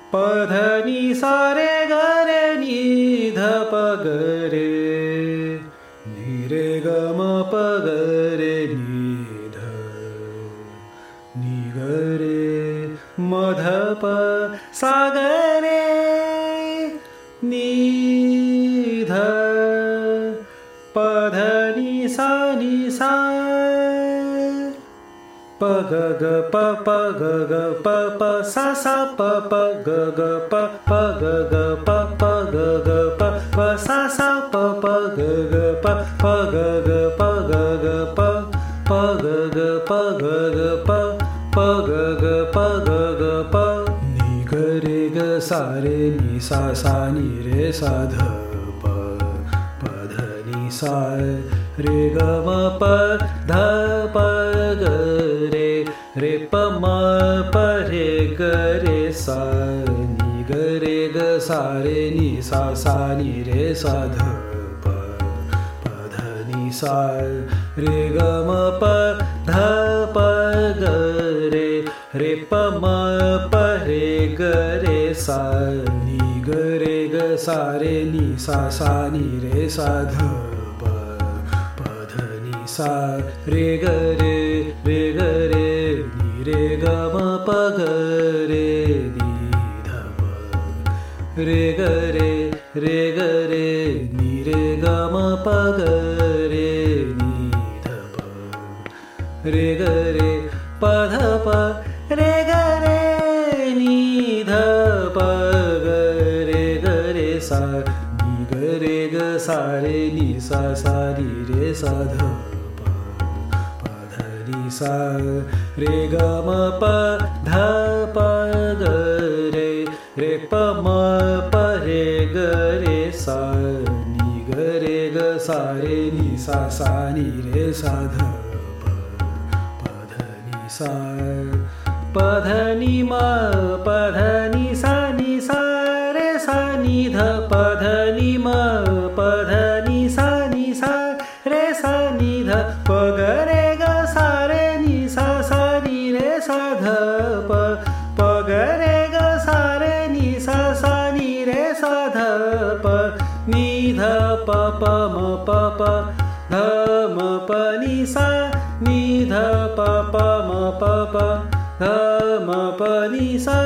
प ध नि सा रे ग रे नि ध प ग रे नि रे ग म प ग रे नि ध नि ग रे म ध प सा ग रे नि ध प ध नि सा प ग ग प प ग ग प प सा सा प प ग ग प प ग ग प प ग ग प प सा सा प प ग ग प प ग ग प ग ग प प ग ग प ग ग प प ग ग प ग ग प नि ग रे ग सा रे नि सा सा नि रे सा ध प प ध नि सा रे ग म प ध प ग रे रे प म प रे ग रे सा नि ग रे ग सा रे नि सा सा नि रे सा ध प प ध नि सा रे ग म प ध प ग रे रे प म प रे ग रे सा नि ग रे ग सा रे नि सा सा नि रे सा ध सा रे ग रे ग रे नि रे ग म प ग रे नि ध प रे ग रे ग रे नि रे ग म प ग रे नि ध प रे ग रे प ध प रे ग रे नि ध प ग रे सा नि ग रे ग सा रे नि सा सा नि रे सा ध सा रे ग म प ध प ग रे रे प म प रे ग रे सा नि ग रे ग सा रे नि सा सा नि रे सा ध प ध नि सा प ध नि म प ध नि सा रे सा नि ध प ध नि म प ध नि सा रे सा नि ध प ग रे ग सा रे नि सा सा नि रे सा ध प प ग रे ग सा रे नि सा सा नि रे सा ध प नि ध प प म प प ध म प नि सा नि ध प प म प प ध म प नि सा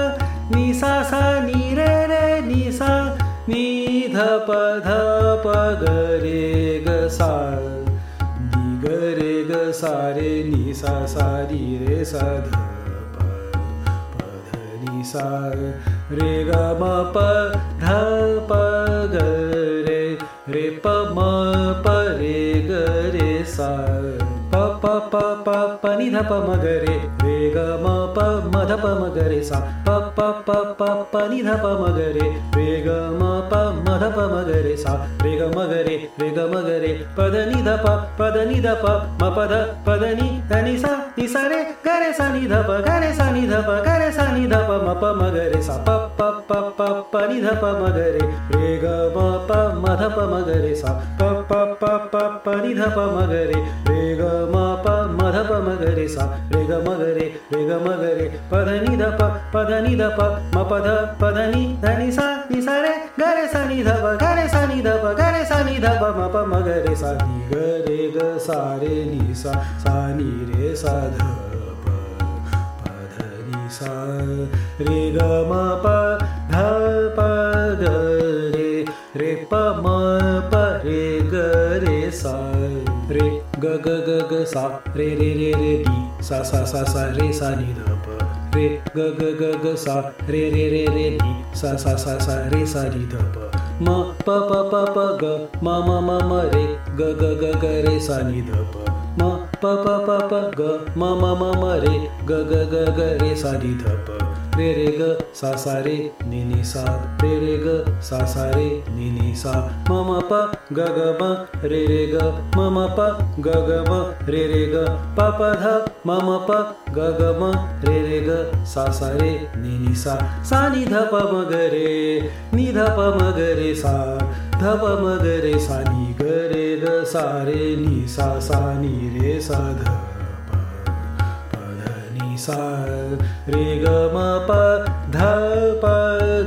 सा नि रे नि सा नि ध प ग रे ग सा नि ग रे ग सा रे नि सा सा नि रे सा ध प ध नि सा रे ग म प ध प ग रे रे प म प रे ग रे सा प प प प प नि ध प म ग रे रे ग म प म ध प म ग रे सा प प प प प नि ध प म ग रे रे ग म प म ध प म ग रे सा रे ग म ग रे प ध नि ध प म प ध नि सा रे ग रे सा नि ध प ग रे सा नि ध प ग रे सा नि ध प म प म ग रे सा प प प प प नि ध प म ग रे रे ग म प म ध प म ग रे सा प प प प प नि ध प म ग रे रे ग म प म ध प म ग रे सा रे ग म ग रे प ध नि ध प म प ध नि सा रे ग रे सा नि ध प ग रे सा नि ध प ग रे सा नि ध प म प म ग रे सा नि ग रे ग सा रे नि सा सा नि रे सा ध प ध नि सा रे ग म प ध प ग रे रे प म प रे ग रे सा रे ग ग ग ग सा रे रे रे रे नि सा सा सा सा रे सा नि ध प रे ग ग ग ग सा रे रे रे रे नि सा सा सा सा रे सा नि ध प म प प प प ग म म म म रे ग ग ग ग रे सा नि ध प म प प प प ग म म म म रे ग ग ग ग रे सा नि ध प रे रे ग सा सा रे नि सा रे रे ग सा सा रे नि सा म म प ग ग म रे रे ग म म प ग ग म रे रे ग प प ध म म प ग ग म रे रे ग सा सा रे नि सा सा नि ध प म ग रे नि ध प म ग रे सा ध प म ग रे सा नि ग रे ग सा रे नि सा सा नि रे सा ध प ध नि सा रे ग म प ध प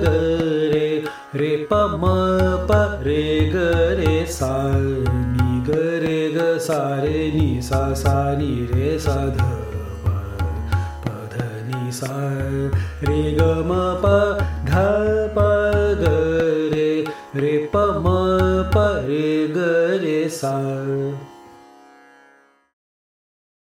म प रे ग रे सा नि ग रे ग सा रे नि सा सा नि रे सा ध प ध नि सा रे ग म प ध प ग रे रे प म प रे ग रे सा।